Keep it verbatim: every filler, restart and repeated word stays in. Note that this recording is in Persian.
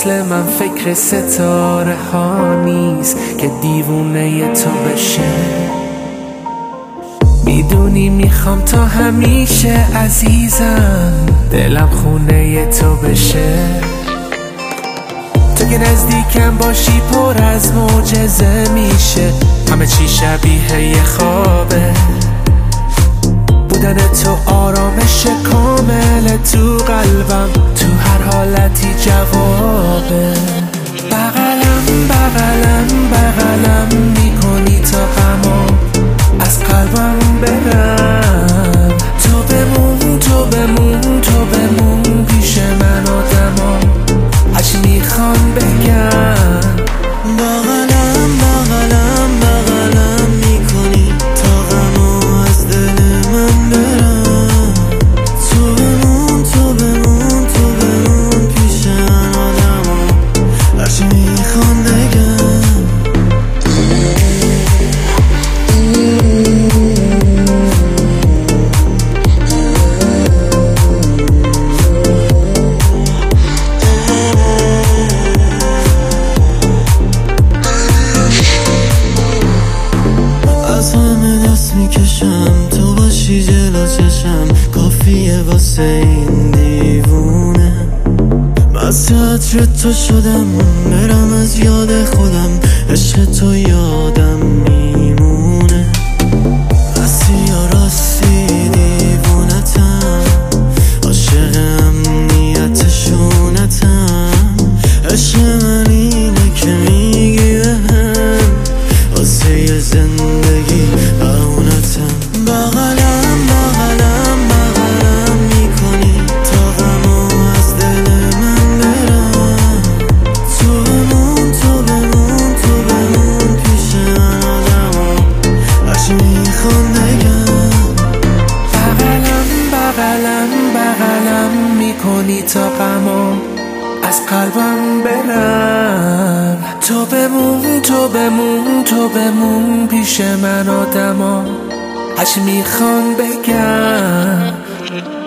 مثل من فکر ستاره ها نیست که دیوونه تو بشه. میدونی میخوام تا همیشه عزیزم دلم خونه تو بشه. تو که نزدیکم باشی پر از معجزه میشه، همه چی شبیه یه خوابه. بودن تو آرامش کامل تو قلبم، تو هر حالتی جوابه. بغلم بغلم بغلم میکنی تا غمام از قلبم برم. تو بمون تو بمون تو بمون پیش من آدمام، هرچی میخوام بگم. بغلم بغلم بغلم میکنی تا غمو از دل من برم. تو بمون تو بمون تو بمون پیش من آدمام، هرچی میخوام بگم. از همه دست میکشم تو باشی جلو چشم، کافیه واسه این دیوونه. بس عطر تو شدم برم از یاد خودم، عشق تو یادم میمونه. راستی یا راستی دیوونتم، عاشق امنیت شونتم. عشق من اینه که میگی بهم واسه یه زندگی اونتم. بغلم بغلم بغلم میکنی تا غمو از دل من برم. تو بمون تو بمون تو بمون پیش من آدمام، هرچی میخوام بگم. بغلم بغلم بغلم میکنی تا غمام از قلبم برم. تو بمون تو بمون تو بمون پیش من آدما، هرچی میخوام بگم.